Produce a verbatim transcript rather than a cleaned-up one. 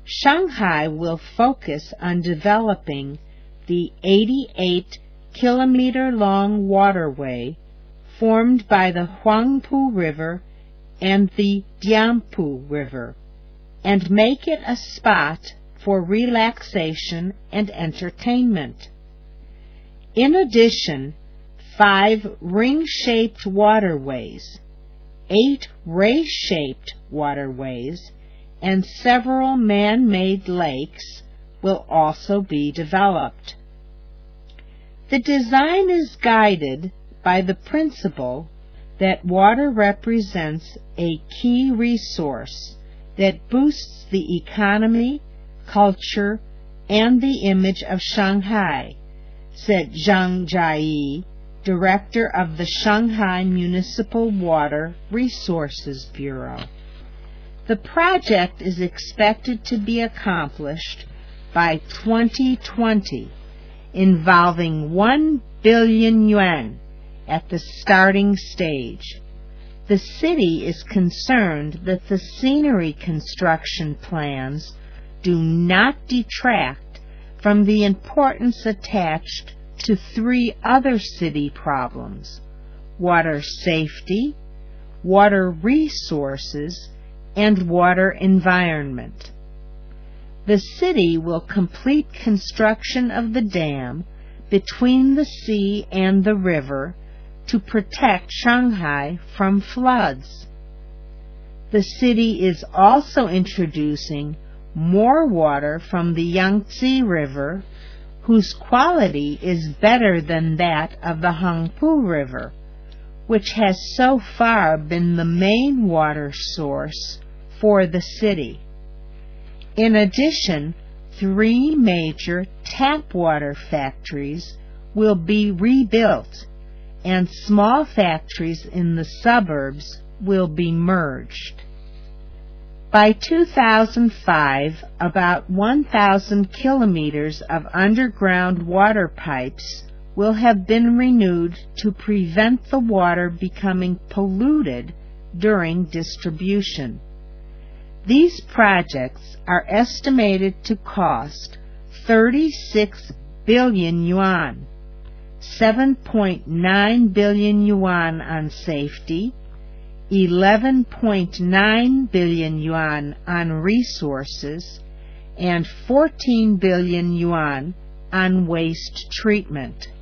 Shanghai will focus on developing the eighty-eight kilometer long waterway formed by the Huangpu River and the Dianpu River, and make it a spot for relaxation and entertainment. In addition, five ring-shaped waterways, eight ray-shaped waterways, and several man-made lakes will also be developed. The design is guided by the principle that water represents a key resource that boosts the economy, culture, and the image of Shanghai, said Zhang Jiayi, director of the Shanghai Municipal Water Resources Bureau. The project is expected to be accomplished by twenty twenty, involving one billion yuan at the starting stage. The city is concerned that the scenery construction plans do not detract from the importance attached to three other city problems: water safety, water resources, and water environment. The city will complete construction of the dam between the sea and the river to protect Shanghai from floods. The city is also introducing more water from the Yangtze River, whose quality is better than that of the Huangpu River, which has so far been the main water source for the city. In addition, three major tap water factories will be rebuilt, and small factories in the suburbs will be merged. By two thousand five, about one thousand kilometers of underground water pipes will have been renewed to prevent the water becoming polluted during distribution. These projects are estimated to cost thirty-six billion yuan, seven point nine billion yuan on safety, eleven point nine billion yuan on resources, and fourteen billion yuan on waste treatment.